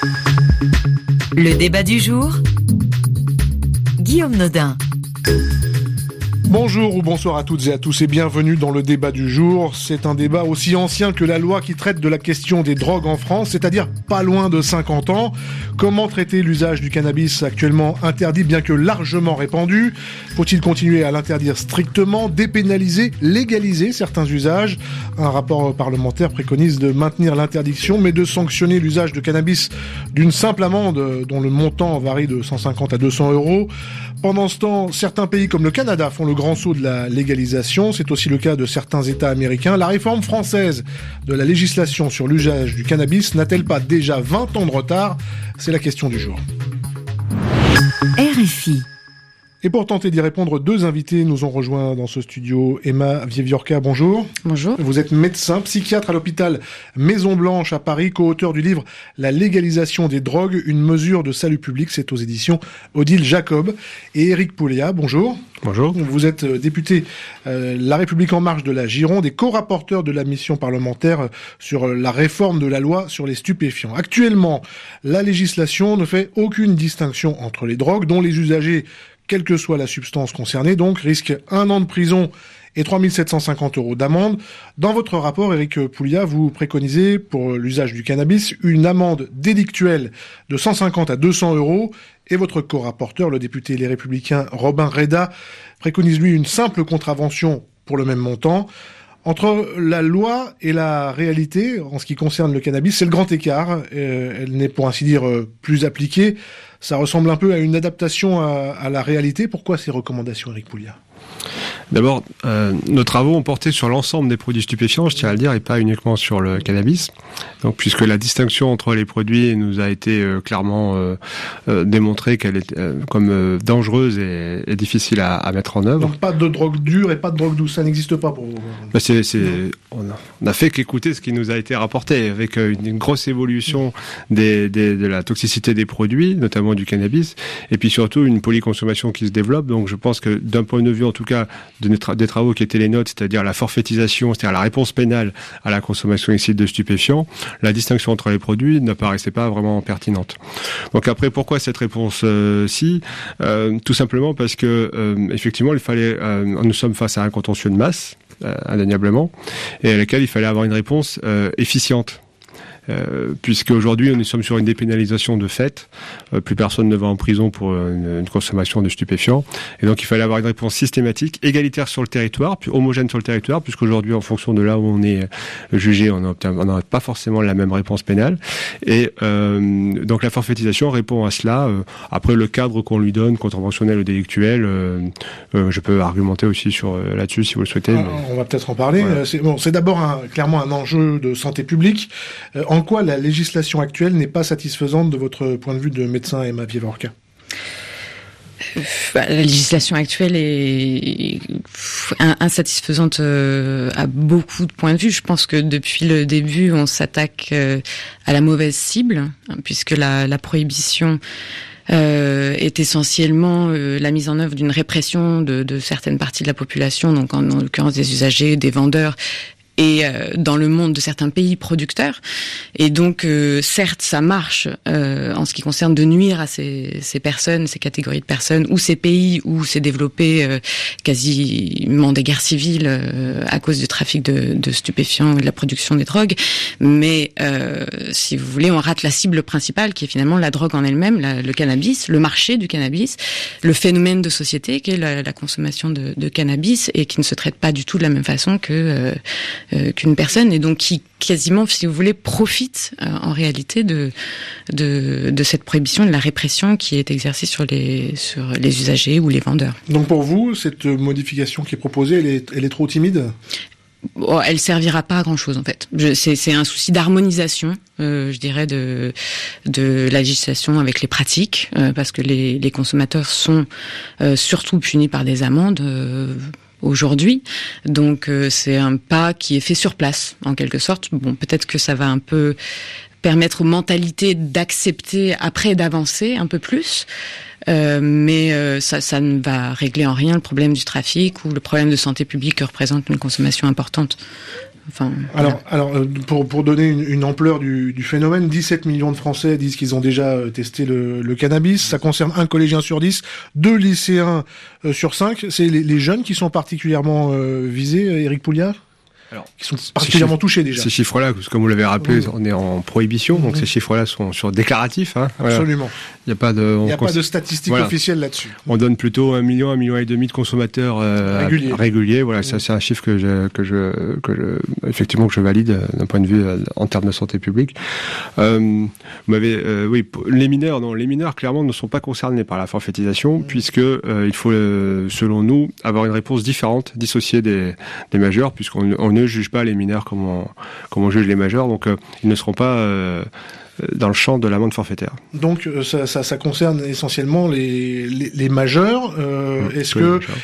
Le débat du jour, Guillaume Nodin. Bonjour ou bonsoir à toutes et à tous et bienvenue dans le débat du jour. C'est un débat aussi ancien que la loi qui traite de la question des drogues en France, c'est-à-dire pas loin de 50 ans. Comment traiter l'usage du cannabis actuellement interdit bien que largement répandu ? Faut-il continuer à l'interdire strictement, dépénaliser, légaliser certains usages ? Un rapport parlementaire préconise de maintenir l'interdiction mais de sanctionner l'usage de cannabis d'une simple amende dont le montant varie de 150 à 200 €. Pendant ce temps, certains pays comme le Canada font le grand saut de la légalisation. C'est aussi le cas de certains États américains. La réforme française de la législation sur l'usage du cannabis n'a-t-elle pas déjà 20 ans de retard ? C'est la question du jour. RFI. Et pour tenter d'y répondre, deux invités nous ont rejoints dans ce studio. Emma Vieviorca, bonjour. Bonjour. Vous êtes médecin, psychiatre à l'hôpital Maison-Blanche à Paris, co-auteur du livre « La légalisation des drogues, une mesure de salut public ». C'est aux éditions Odile Jacob. Et Éric Pouléa, bonjour. Bonjour. Vous êtes député La République En Marche de la Gironde et co-rapporteur de la mission parlementaire sur la réforme de la loi sur les stupéfiants. Actuellement, la législation ne fait aucune distinction entre les drogues, dont les usagers, quelle que soit la substance concernée, donc, risquent 1 an de prison et 3 750 € d'amende. Dans votre rapport, Éric Pouléa, vous préconisez pour l'usage du cannabis une amende délictuelle de 150 à 200 € et votre co-rapporteur, le député Les Républicains Robin Reda, préconise lui une simple contravention pour le même montant. Entre la loi et la réalité, en ce qui concerne le cannabis, c'est le grand écart. Elle n'est pour ainsi dire plus appliquée. Ça ressemble un peu à une adaptation à la réalité. Pourquoi ces recommandations, Éric Pouléa ? D'abord, nos travaux ont porté sur l'ensemble des produits stupéfiants, je tiens à le dire, et pas uniquement sur le cannabis. Donc, puisque la distinction entre les produits nous a été clairement démontrée qu'elle est comme dangereuse et difficile à mettre en œuvre. Donc, pas de drogue dure et pas de drogue douce, ça n'existe pas pour vous. On a fait qu'écouter ce qui nous a été rapporté, avec une grosse évolution de la toxicité des produits, notamment du cannabis, et puis surtout une polyconsommation qui se développe. Donc, je pense que d'un point de vue, en tout cas, des travaux qui étaient les nôtres, c'est-à-dire la forfaitisation, c'est-à-dire la réponse pénale à la consommation illicite de stupéfiants, la distinction entre les produits ne paraissait pas vraiment pertinente. Donc après, pourquoi cette réponse-ci ? Tout simplement parce que, effectivement, nous sommes face à un contentieux de masse, indéniablement, et à laquelle il fallait avoir une réponse efficiente. Puisque aujourd'hui nous sommes sur une dépénalisation de fait, plus personne ne va en prison pour une consommation de stupéfiants, et donc il fallait avoir une réponse systématique, égalitaire sur le territoire, puis homogène sur le territoire, puisqu'aujourd'hui en fonction de là où on est jugé, on n'a pas forcément la même réponse pénale, et donc la forfaitisation répond à cela. Après le cadre qu'on lui donne, contraventionnel ou délictuel, je peux argumenter aussi là-dessus si vous le souhaitez. On va peut-être en parler. Voilà. C'est d'abord clairement un enjeu de santé publique. En quoi la législation actuelle n'est pas satisfaisante de votre point de vue de médecin, Emma Vieviorca ? La législation actuelle est insatisfaisante à beaucoup de points de vue. Je pense que depuis le début, on s'attaque à la mauvaise cible, puisque la prohibition est essentiellement la mise en œuvre d'une répression de certaines parties de la population, donc en l'occurrence des usagers, des vendeurs, et dans le monde de certains pays producteurs. Et donc, certes, ça marche en ce qui concerne de nuire à ces personnes, ces catégories de personnes, ou ces pays où s'est développé quasiment des guerres civiles à cause du trafic de stupéfiants et de la production des drogues. Mais, si vous voulez, on rate la cible principale, qui est finalement la drogue en elle-même, le cannabis, le marché du cannabis, le phénomène de société qui est la consommation de cannabis, et qui ne se traite pas du tout de la même façon qu'une personne, et donc qui quasiment, si vous voulez, profite en réalité de cette prohibition, de la répression qui est exercée sur les usagers ou les vendeurs. Donc pour vous, cette modification qui est proposée, elle est trop timide ? Elle servira pas à grand chose en fait. C'est un souci d'harmonisation, je dirais, de la législation avec les pratiques, parce que les consommateurs sont surtout punis par des amendes aujourd'hui. Donc c'est un pas qui est fait sur place, en quelque sorte. Bon, peut-être que ça va un peu permettre aux mentalités d'accepter après, d'avancer un peu plus. Mais ça ne va régler en rien le problème du trafic ou le problème de santé publique que représente une consommation importante Enfin. Alors, pour donner une ampleur du phénomène, 17 millions de Français disent qu'ils ont déjà testé le cannabis. Ça concerne un collégien sur 10, 2 lycéens sur 5. C'est les jeunes qui sont particulièrement visés, Éric Pouliat ? Alors, qui sont particulièrement touchés déjà. Ces chiffres-là, comme vous l'avez rappelé, on est en prohibition, donc ces chiffres-là sont sur déclaratif. Hein, voilà. Absolument. Il n'y a pas de statistiques officielles là-dessus. On donne plutôt 1 million, 1,5 million de consommateurs réguliers. Voilà, ça c'est un chiffre que je valide d'un point de vue en termes de santé publique. Les mineurs clairement ne sont pas concernés par la forfaitisation puisque il faut, selon nous, avoir une réponse différente, dissociée des majeurs, puisqu'on ne juge pas les mineurs comme on juge les majeurs, donc ils ne seront pas dans le champ de l'amende forfaitaire. Donc ça concerne essentiellement les majeurs. Est-ce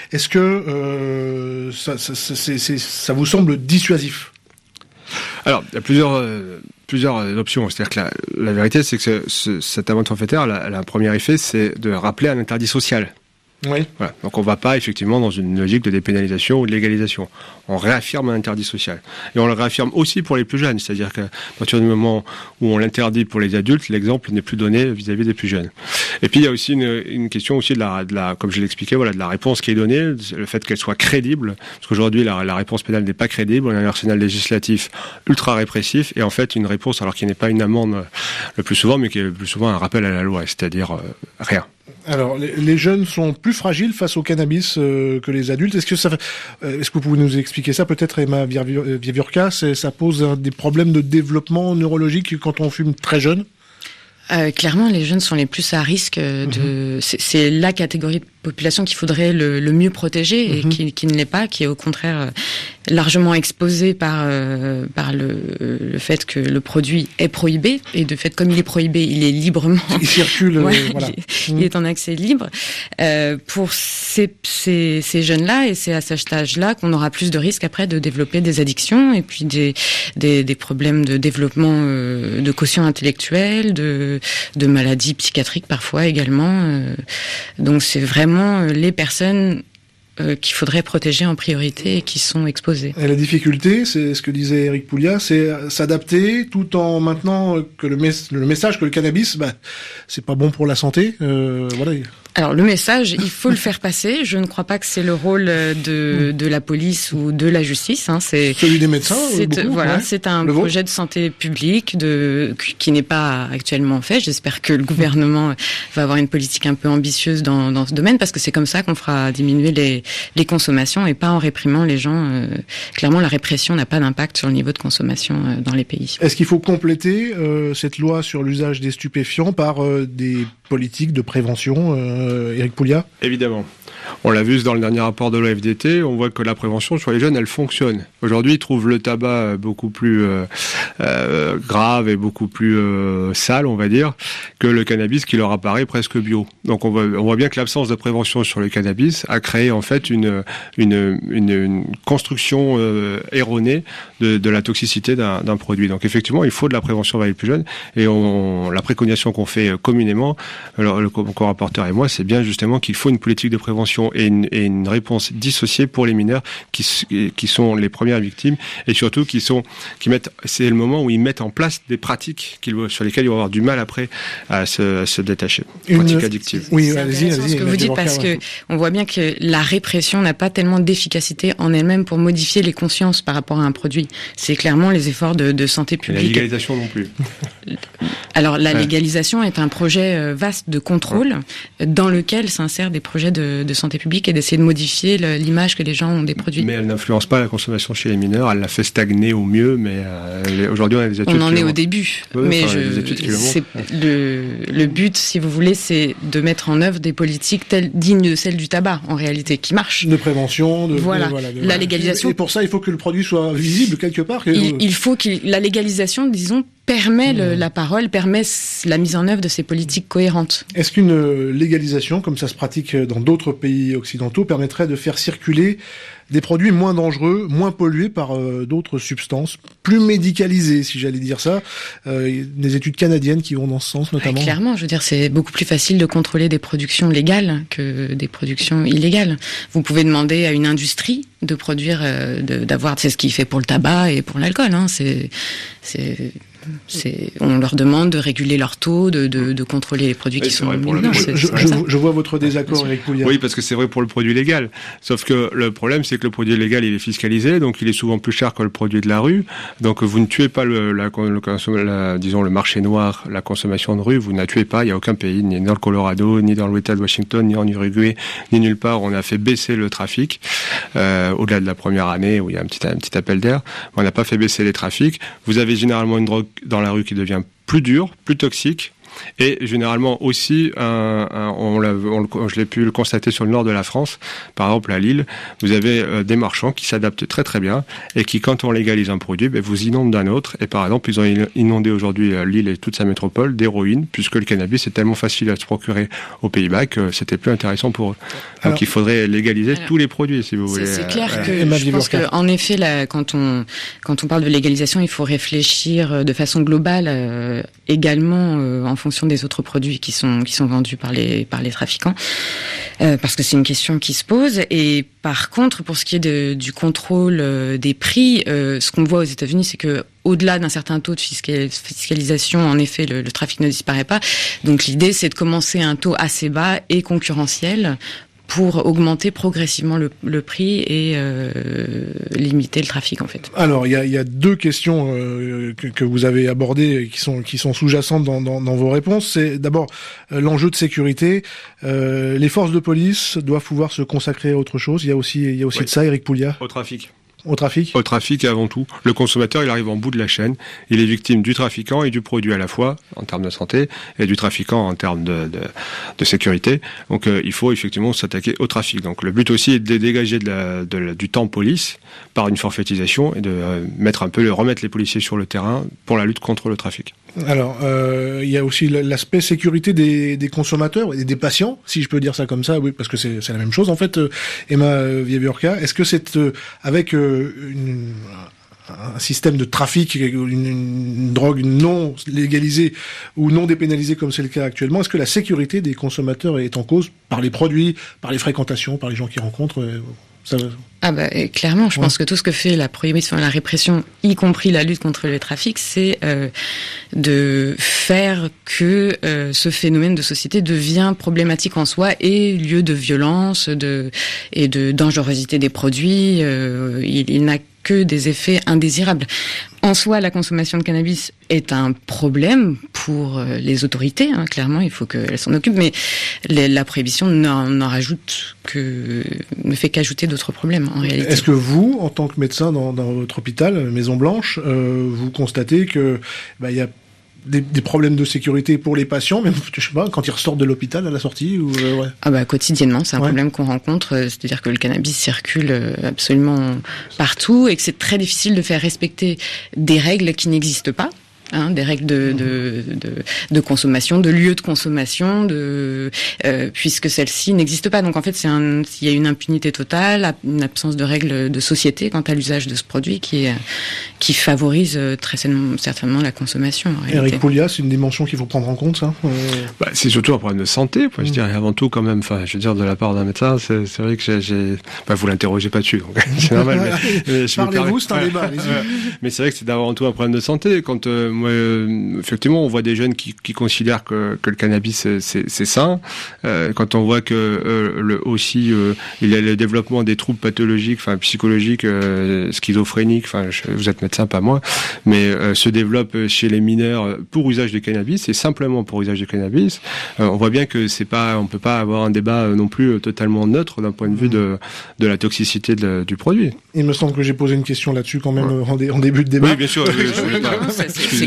que ça vous semble dissuasif ? Alors, il y a plusieurs options. C'est-à-dire que la vérité, c'est que cette amende forfaitaire, elle a un premier effet, c'est de rappeler un interdit social. Oui. Voilà. Donc on va pas effectivement dans une logique de dépénalisation ou de légalisation. On réaffirme un interdit social. Et on le réaffirme aussi pour les plus jeunes. C'est-à-dire qu'à partir du moment où on l'interdit pour les adultes, l'exemple n'est plus donné vis-à-vis des plus jeunes. Et puis il y a aussi une question aussi de la comme je l'expliquais, voilà, de la réponse qui est donnée, le fait qu'elle soit crédible. Parce qu'aujourd'hui la réponse pénale n'est pas crédible. On a un arsenal législatif ultra répressif et en fait une réponse alors qui n'est pas une amende le plus souvent, mais qui est le plus souvent un rappel à la loi, c'est-à-dire rien. Alors, les jeunes sont plus fragiles face au cannabis que les adultes. Est-ce que vous pouvez nous expliquer ça, peut-être, Emma Wiewiórka ? Ça pose des problèmes de développement neurologique quand on fume très jeune ? Clairement, les jeunes sont les plus à risque c'est la catégorie de population qu'il faudrait le mieux protéger et qui ne l'est pas, qui est au contraire largement exposée par le fait que le produit est prohibé, et de fait, comme il est prohibé, il est librement... Il circule, voilà. Il est en accès libre. Pour ces jeunes-là, et c'est à cet âge-là qu'on aura plus de risques après de développer des addictions et puis des problèmes de développement de quotient intellectuel, de maladies psychiatriques parfois également. Donc c'est vraiment les personnes qu'il faudrait protéger en priorité et qui sont exposées. Et la difficulté, c'est ce que disait Éric Pouliat, c'est s'adapter tout en maintenant que le message que le cannabis, c'est pas bon pour la santé. Voilà. Alors le message, il faut le faire passer. Je ne crois pas que c'est le rôle de la police ou de la justice. C'est celui des médecins. C'est un projet de santé publique qui n'est pas actuellement fait. J'espère que le gouvernement va avoir une politique un peu ambitieuse dans ce domaine, parce que c'est comme ça qu'on fera diminuer les consommations et pas en réprimant les gens. Clairement, la répression n'a pas d'impact sur le niveau de consommation dans les pays. Est-ce qu'il faut compléter cette loi sur l'usage des stupéfiants par des politiques de prévention, Éric Pouliat ? Évidemment. On l'a vu dans le dernier rapport de l'OFDT, on voit que la prévention sur les jeunes, elle fonctionne. Aujourd'hui, ils trouvent le tabac beaucoup plus grave et beaucoup plus sale, on va dire, que le cannabis qui leur apparaît presque bio. Donc on voit bien que l'absence de prévention sur le cannabis a créé en fait une construction erronée de la toxicité d'un produit. Donc effectivement, il faut de la prévention vers les plus jeunes, et la préconisation qu'on fait communément, alors le co-rapporteur et moi, c'est bien justement qu'il faut une politique de prévention et une réponse dissociée pour les mineurs qui sont les premières victimes, et surtout c'est le moment où ils mettent en place des pratiques sur lesquelles ils vont avoir du mal après à se détacher. Pratiques addictives. Oui, allez-y. Ce que vous dites, parce que on voit bien que la répression n'a pas tellement d'efficacité en elle-même pour modifier les consciences par rapport à un produit. C'est clairement les efforts de santé publique. Et la légalisation non plus. Alors la légalisation est un projet vaste de contrôle dans lequel s'insèrent des projets de santé publique et d'essayer de modifier l'image que les gens ont des produits. Mais elle n'influence pas la consommation chez les mineurs, elle la fait stagner au mieux, mais aujourd'hui on a des études. On en est au début, mais le but, si vous voulez, c'est de mettre en œuvre des politiques dignes de celles du tabac, en réalité, qui marchent. De prévention, la légalisation. Et pour ça, il faut que le produit soit visible quelque part. Il faut que la légalisation, disons, permet la parole, permet la mise en œuvre de ces politiques cohérentes. Est-ce qu'une légalisation, comme ça se pratique dans d'autres pays occidentaux, permettrait de faire circuler des produits moins dangereux, moins pollués par d'autres substances, plus médicalisées, si j'allais dire ça, des études canadiennes qui vont dans ce sens notamment? Clairement, je veux dire, c'est beaucoup plus facile de contrôler des productions légales que des productions illégales. Vous pouvez demander à une industrie de produire, d'avoir, c'est ce qu'il fait pour le tabac et pour l'alcool, hein, on leur demande de réguler leur taux, de contrôler les produits qui sont mineurs. Je vois votre désaccord, Eric Pouliat. Oui, parce que c'est vrai pour le produit légal. Sauf que le problème, c'est que le produit légal, il est fiscalisé, donc il est souvent plus cher que le produit de la rue. Donc vous ne tuez pas disons le marché noir, la consommation de rue, vous ne la tuez pas. Il n'y a aucun pays, ni dans le Colorado, ni dans l'État de Washington, ni en Uruguay, ni nulle part. On a fait baisser le trafic au-delà de la première année où il y a un petit appel d'air. On n'a pas fait baisser les trafics. Vous avez généralement une drogue dans la rue qui devient plus dure, plus toxique, et généralement aussi, je l'ai pu le constater sur le nord de la France, par exemple à Lille, vous avez des marchands qui s'adaptent très très bien et qui, quand on légalise un produit, vous inondent d'un autre. Et par exemple, ils ont inondé aujourd'hui Lille et toute sa métropole d'héroïne, puisque le cannabis est tellement facile à se procurer aux Pays-Bas que c'était plus intéressant pour eux. Donc il faudrait légaliser tous les produits, si vous voulez. C'est clair que je pense qu'en effet, quand on parle de légalisation, il faut réfléchir de façon globale également en fonction des autres produits qui sont vendus par les trafiquants, parce que c'est une question qui se pose. Et par contre, pour ce qui est du contrôle des prix, ce qu'on voit aux États-Unis, c'est que au-delà d'un certain taux de fiscalisation, en effet, le trafic ne disparaît pas. Donc l'idée, c'est de commencer à un taux assez bas et concurrentiel pour augmenter progressivement le prix et limiter le trafic, en fait. Alors, il y a deux questions que vous avez abordées qui sont sous-jacentes dans vos réponses. C'est d'abord l'enjeu de sécurité. Les forces de police doivent pouvoir se consacrer à autre chose. Il y a aussi de ça, Eric Pouliat. Au trafic. Au trafic ? Au trafic avant tout. Le consommateur, il arrive en bout de la chaîne. Il est victime du trafiquant et du produit à la fois, en termes de santé, et du trafiquant en termes de sécurité. Donc il faut effectivement s'attaquer au trafic. Donc le but aussi est de dégager du temps police par une forfaitisation et de remettre les policiers sur le terrain pour la lutte contre le trafic. Alors, il y a aussi l'aspect sécurité des consommateurs et des patients, si je peux dire ça comme ça, oui, parce que c'est la même chose en fait. Emma Wiewiórka, est-ce que c'est avec un système de trafic, une drogue non légalisée ou non dépénalisée comme c'est le cas actuellement, est-ce que la sécurité des consommateurs est en cause par les produits, par les fréquentations, par les gens qu'ils rencontrent? Clairement, je pense que tout ce que fait la prohibition et la répression, y compris la lutte contre le trafic, c'est de faire que ce phénomène de société devient problématique en soi et lieu de violence et de dangerosité des produits. Il n'a que des effets indésirables. En soi, la consommation de cannabis est un problème pour les autorités, hein, clairement, il faut qu'elles s'en occupent, mais la prohibition ne fait qu'ajouter d'autres problèmes, en réalité. Est-ce que vous, en tant que médecin dans votre hôpital, Maison Blanche, vous constatez que il y a des problèmes de sécurité pour les patients, même je sais pas, quand ils ressortent de l'hôpital à la sortie ou quotidiennement, c'est un problème qu'on rencontre, c'est-à-dire que le cannabis circule absolument partout et que c'est très difficile de faire respecter des règles qui n'existent pas. Des règles de consommation, de lieu de consommation, puisque celles-ci n'existent pas. Donc en fait, il y a une impunité totale, une absence de règles de société quant à l'usage de ce produit qui favorise très certainement la consommation. Eric Pouliat, c'est une dimension qu'il faut prendre en compte, ça. C'est surtout un problème de santé, je dirais avant tout quand même. Enfin, je veux dire de la part d'un médecin, c'est vrai que vous l'interrogez pas dessus, donc c'est normal. Mais parlez-vous, c'est un débat. Mais c'est vrai que c'est avant tout un problème de santé. Quand effectivement, on voit des jeunes qui considèrent que le cannabis c'est sain. Quand on voit que il y a le développement des troubles pathologiques, psychologiques, schizophréniques. Vous êtes médecin, pas moi, mais se développe chez les mineurs pour usage de cannabis et simplement pour usage de cannabis. On voit bien que on peut pas avoir un débat non plus totalement neutre d'un point de vue de la toxicité du produit. Il me semble que j'ai posé une question là-dessus quand même en début de débat. Oui, bien sûr. C'est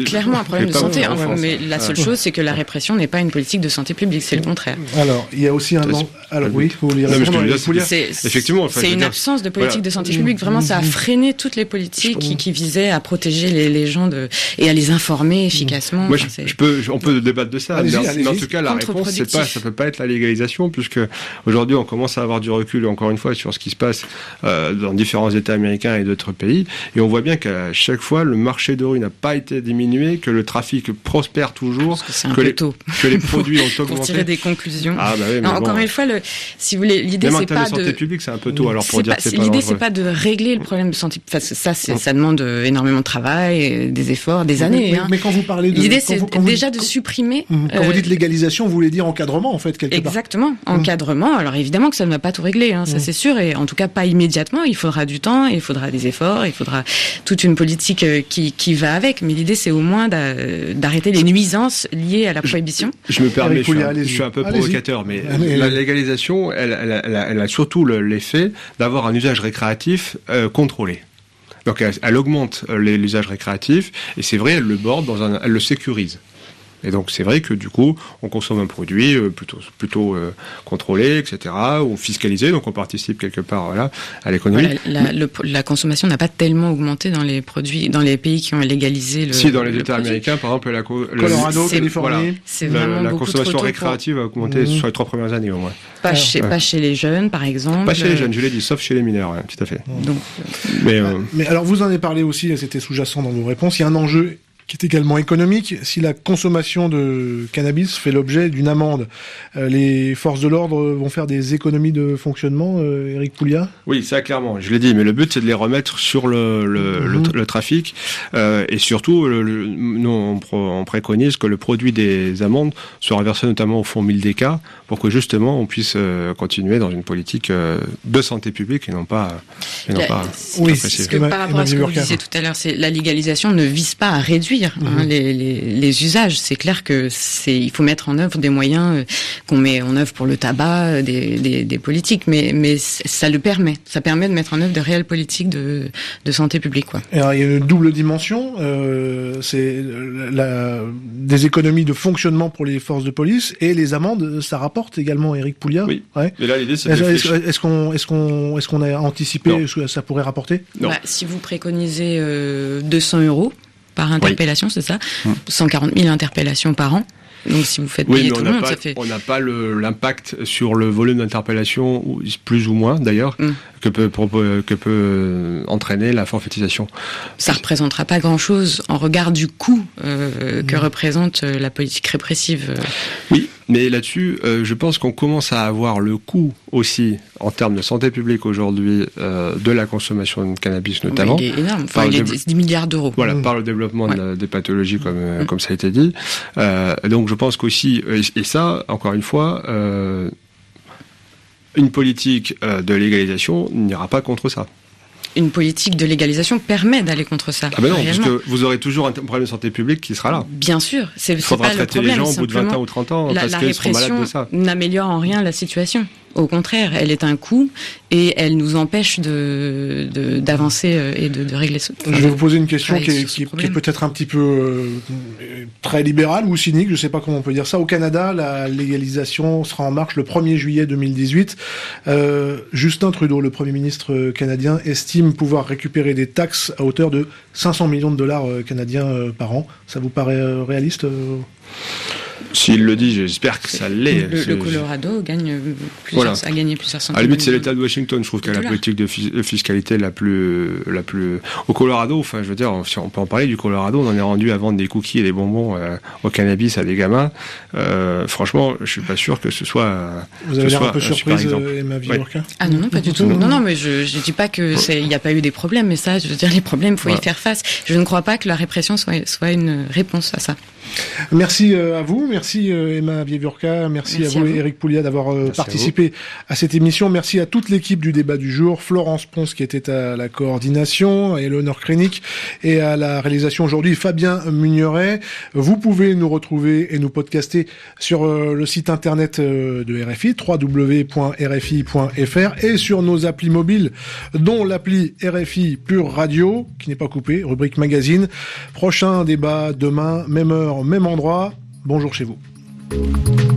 c'est clairement un problème de santé. en France. Mais la seule chose, c'est que la répression n'est pas une politique de santé publique, c'est le contraire. Alors, il y a aussi alors oui, vous voulez effectivement, c'est une absence de politique de santé publique. Vraiment, ça a freiné toutes les politiques qui visaient à protéger les gens et à les informer efficacement. Moi, on peut débattre de ça. Mais en tout cas, la réponse, ça peut pas être la légalisation, puisque aujourd'hui, on commence à avoir du recul, encore une fois, sur ce qui se passe dans différents États américains et d'autres pays. Et on voit bien qu'à chaque fois, le marché de rue n'a pas été diminué, que le trafic prospère toujours, que les produits ont augmenté. Pour tirer des conclusions. Ah, bah oui, mais encore une fois, si vous voulez, l'idée, c'est pas de santé publique, c'est un peu tôt, alors pour dire que c'est pas l'idée, dangereux. c'est pas de régler le problème de santé, parce que ça demande énormément de travail, des efforts, des années. Mais quand vous parlez de... L'idée, c'est déjà de supprimer... Quand vous dites légalisation, vous voulez dire encadrement, en fait, quelque part. Exactement, encadrement. Alors évidemment que ça ne va pas tout régler, ça c'est sûr, et en tout cas pas immédiatement. Il faudra du temps, il faudra des efforts, il faudra toute une politique qui va avec. Mais l'idée, c'est au moins d'arrêter les nuisances liées à la prohibition. Je me permets, je suis un peu provocateur, mais la légalisation, elle a surtout l'effet d'avoir un usage récréatif contrôlé. Donc elle augmente l'usage récréatif, et c'est vrai, elle le borde elle le sécurise. Et donc c'est vrai que du coup, on consomme un produit plutôt contrôlé, etc., ou fiscalisé, donc on participe quelque part à l'économie. La consommation n'a pas tellement augmenté dans les pays qui ont légalisé le. Si, dans les États américains, par exemple, Colorado, Californie, c'est vraiment la consommation récréative a augmenté sur les 3 premières années au moins. Pas chez les jeunes, par exemple. Pas chez les jeunes, je l'ai dit, sauf chez les mineurs, tout à fait. Donc, mais alors vous en avez parlé aussi, c'était sous-jacent dans vos réponses. Il y a un enjeu qui est également économique. Si la consommation de cannabis fait l'objet d'une amende, les forces de l'ordre vont faire des économies de fonctionnement, Éric Pouliat ? Oui, ça clairement, je l'ai dit, mais le but c'est de les remettre sur le trafic, et surtout, nous on préconise que le produit des amendes soit reversé notamment au fonds Mildeka, pour que justement on puisse continuer dans une politique de santé publique et non pas oui, parce que par rapport à ce que vous disiez tout à l'heure, c'est la légalisation ne vise pas à réduire les usages. C'est clair que il faut mettre en œuvre des moyens qu'on met en œuvre pour le tabac, des politiques, mais ça permet de mettre en œuvre de réelles politiques de santé publique, quoi. Alors, il y a une double dimension, c'est des économies de fonctionnement pour les forces de police, et les amendes, ça rapporte également, Éric Pouliat. Oui. Ouais. Et là, l'idée, c'est est-ce qu'on a anticipé ce que ça pourrait rapporter? Si vous préconisez 200 € par interpellation, c'est ça, 140 000 interpellations par an. Donc si vous faites payer tout le monde, ça fait... On n'a pas l'impact sur le volume d'interpellation, plus ou moins d'ailleurs, que peut entraîner la forfaitisation. Ça représentera pas grand-chose en regard du coût que représente la politique répressive. Oui, mais là-dessus, je pense qu'on commence à avoir le coût aussi, en termes de santé publique aujourd'hui, de la consommation de cannabis notamment. Il est énorme, il est 10 milliards d'euros. Voilà, par le développement des pathologies comme ça a été dit. Donc je pense qu'aussi, et ça, encore une fois, une politique de légalisation n'ira pas contre ça. Une politique de légalisation permet d'aller contre ça. Ah ben non, parce que vous aurez toujours un problème de santé publique qui sera là. Bien sûr, c'est il faudra pas le problème. Les gens au bout de 20 ans ou 30 ans parce qu'ils seront malades de ça. La répression n'améliore en rien la situation. Au contraire, elle est un coût et elle nous empêche d'avancer et de régler ça. Je vais vous poser une question qui est peut-être un petit peu très libérale ou cynique, je ne sais pas comment on peut dire ça. Au Canada, la légalisation sera en marche le 1er juillet 2018. Justin Trudeau, le Premier ministre canadien, estime pouvoir récupérer des taxes à hauteur de 500 millions de dollars canadiens par an. Ça vous paraît réaliste S'il le dit, j'espère que ça l'est. Le Colorado a gagné plusieurs centaines. À la limite, c'est l'État de Washington, je trouve, qui a la politique de fiscalité la plus. Au Colorado, enfin, je veux dire, si on peut en parler du Colorado, on en est rendu à vendre des cookies et des bonbons au cannabis à des gamins. Franchement, je suis pas sûr que ce soit. Vous avez l'air un peu surprise, Emma Vivorca. Ah non, pas du tout. Non, mais je dis pas que il n'y a pas eu des problèmes, mais ça, je veux dire, les problèmes, faut y faire face. Je ne crois pas que la répression soit une réponse à ça. Merci à vous, merci Emma Wiewiórka, merci à vous Éric Pouliat d'avoir participé à cette émission. Merci à toute l'équipe du débat du jour, Florence Ponce qui était à la coordination, à Eleonore Krenik et à la réalisation aujourd'hui Fabien Mugneret. Vous pouvez nous retrouver et nous podcaster sur le site internet de RFI, www.rfi.fr, et sur nos applis mobiles, dont l'appli RFI Pure Radio, qui n'est pas coupée, rubrique magazine. Prochain débat demain, même heure, même endroit. Bonjour chez vous.